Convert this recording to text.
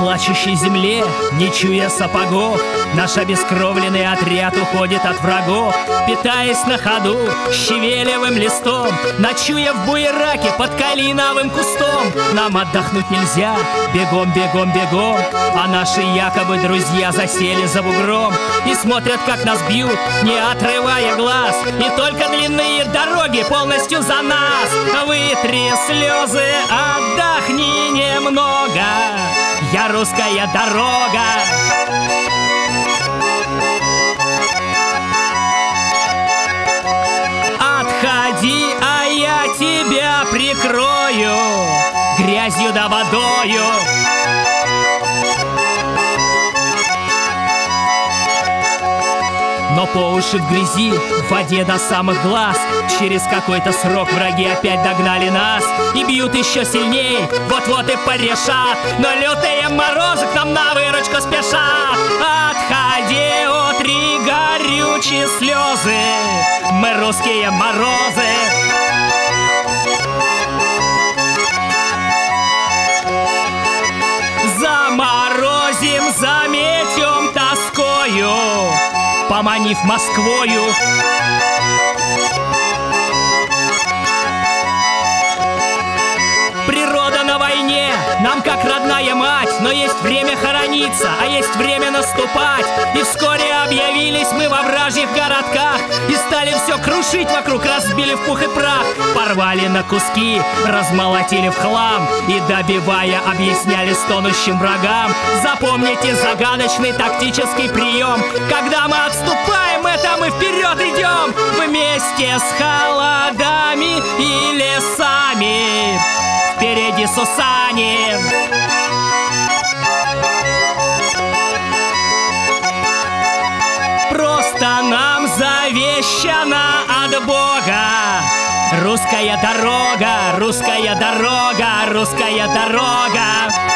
плачущей земле, не чуя сапогов, наш обескровленный отряд уходит от врагов, питаясь на ходу щавелевым листом, ночуя в буераке под калиновым кустом. Нам отдохнуть нельзя, бегом, бегом, бегом, а наши якобы друзья засели за бугром и смотрят, как нас бьют, не отрывая глаз. И только длинные дороги полностью за нас. Вытри слезы, отдохни немного, я русская дорога. Отходи, а я тебя прикрою грязью да водою. Но по уши в грязи, в воде до самых глаз. Через какой-то срок враги опять догнали нас и бьют еще сильней, вот-вот и порешат. Но лютые морозы к нам на выручку спешат. Отходи, утри горючие слезы, мы русские морозы. Заморозим, заметем тоскою, поманив Москвою. Природа на войне нам как родная мать, но есть время хорониться, а есть время наступать. И вскоре объявились мы во вражьих городках и стали все крушить вокруг, разбили в пух и прах. Порвали на куски, размолотили в хлам и, добивая, объясняли стонущим врагам: запомните загадочный тактический прием. Когда мы отступаем, это мы вперед идем вместе с холодами и лесами, впереди Сусанин. Просто нам завещано от Бога русская дорога, русская дорога, русская дорога.